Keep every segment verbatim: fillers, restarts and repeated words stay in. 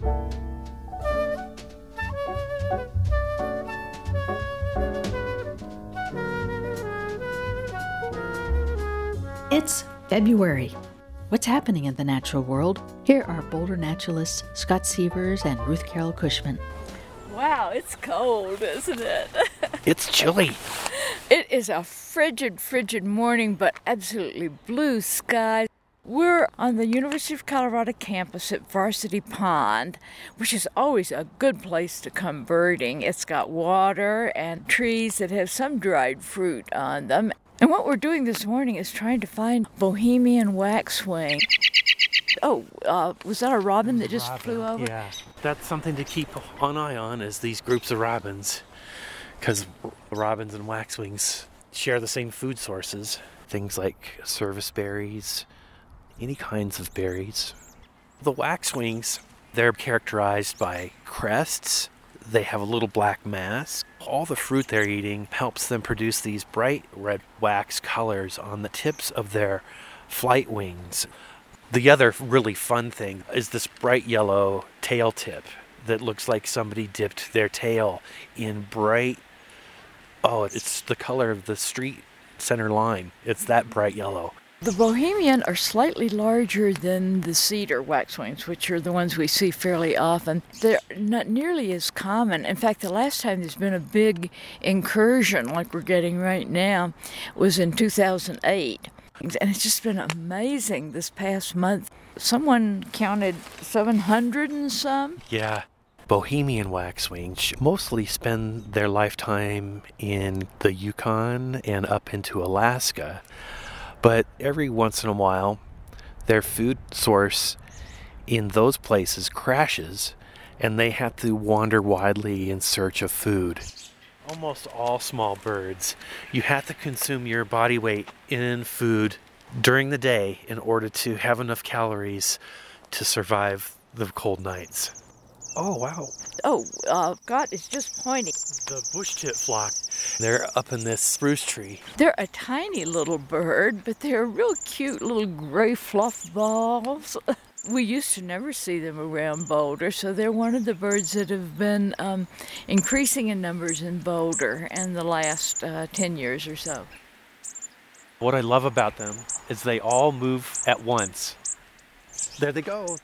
It's February. What's happening in the natural world? Here are Boulder naturalists Scott Sievers and Ruth Carroll Cushman. Wow, it's cold, isn't it? It's chilly. It is a frigid, frigid morning, but absolutely blue skies. We're on the University of Colorado campus at Varsity Pond, which is always a good place to come birding. It's got water and trees that have some dried fruit on them. And what we're doing this morning is trying to find Bohemian waxwing. Oh, uh, was that a robin that just Robin, flew over? Yeah, that's something to keep an eye on, is these groups of robins, because robins and waxwings share the same food sources. Things like service berries, any kinds of berries. The waxwings, they're characterized by crests. They have a little black mass. All the fruit they're eating helps them produce these bright red wax colors on the tips of their flight wings. The other really fun thing is this bright yellow tail tip that looks like somebody dipped their tail in bright, oh, it's the color of the street center line. It's that bright yellow. The Bohemian are slightly larger than the cedar waxwings, which are the ones we see fairly often. They're not nearly as common. In fact, the last time there's been a big incursion like we're getting right now was in two thousand eight. And it's just been amazing this past month. Someone counted seven hundred and some. Yeah. Bohemian waxwings mostly spend their lifetime in the Yukon and up into Alaska. But every once in a while, their food source in those places crashes, and they have to wander widely in search of food. Almost all small birds, you have to consume your body weight in food during the day in order to have enough calories to survive the cold nights. Oh, wow. Oh, uh, God is just pointing. The bush tit flock, they're up in this spruce tree. They're a tiny little bird, but they're real cute little gray fluff balls. We used to never see them around Boulder, so they're one of the birds that have been um, increasing in numbers in Boulder in the last uh, ten years or so. What I love about them is they all move at once. There they go.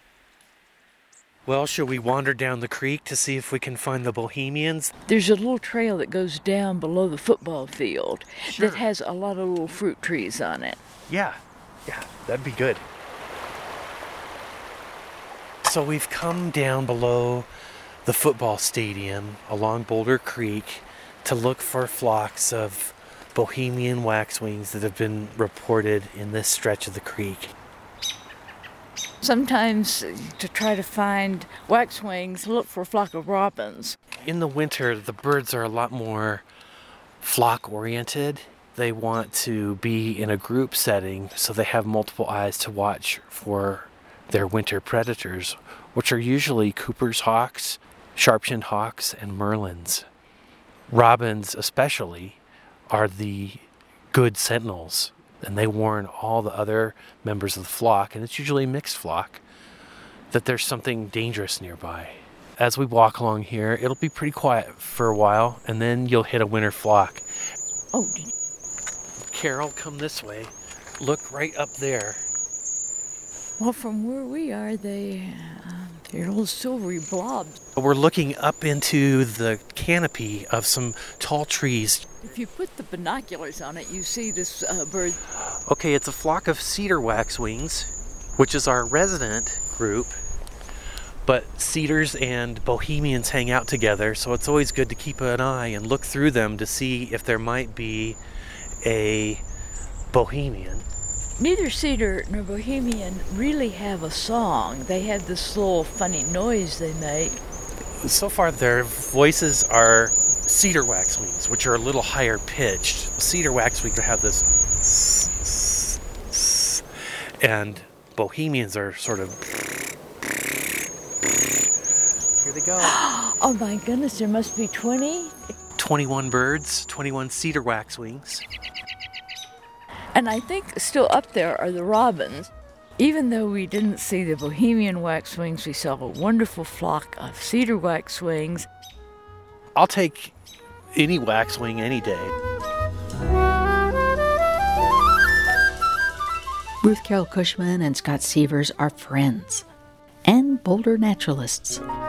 Well, shall we wander down the creek to see if we can find the Bohemians? There's a little trail that goes down below the football field Sure. that has a lot of little fruit trees on it. Yeah, yeah, that'd be good. So we've come down below the football stadium along Boulder Creek to look for flocks of Bohemian waxwings that have been reported in this stretch of the creek. Sometimes to try to find waxwings, look for a flock of robins. In the winter, the birds are a lot more flock-oriented. They want to be in a group setting, so they have multiple eyes to watch for their winter predators, which are usually Cooper's hawks, sharp-shinned hawks, and merlins. Robins, especially, are the good sentinels, and they warn all the other members of the flock, and it's usually a mixed flock, that there's something dangerous nearby. As we walk along here, it'll be pretty quiet for a while, and then you'll hit a winter flock. Oh, Carol, come this way. Look right up there. well, from where we are, they, uh, they're little silvery blobs. We're looking up into the canopy of some tall trees. If you put the binoculars on it, you see this uh, bird. Okay, it's a flock of cedar waxwings, which is our resident group. But cedars and Bohemians hang out together, so it's always good to keep an eye and look through them to see if there might be a Bohemian. Neither cedar nor Bohemian really have a song. They have this little funny noise they make. So far, their voices are cedar waxwings, which are a little higher pitched. Cedar waxwings have this s- s- s- and Bohemians are sort of. Here they go. Oh my goodness, there must be twenty. twenty-one birds, twenty-one cedar waxwings. And I think still up there are the robins. Even though we didn't see the Bohemian waxwings, we saw a wonderful flock of cedar waxwings. I'll take any waxwing any day. Ruth Carol Cushman and Scott Sievers are friends and Boulder naturalists.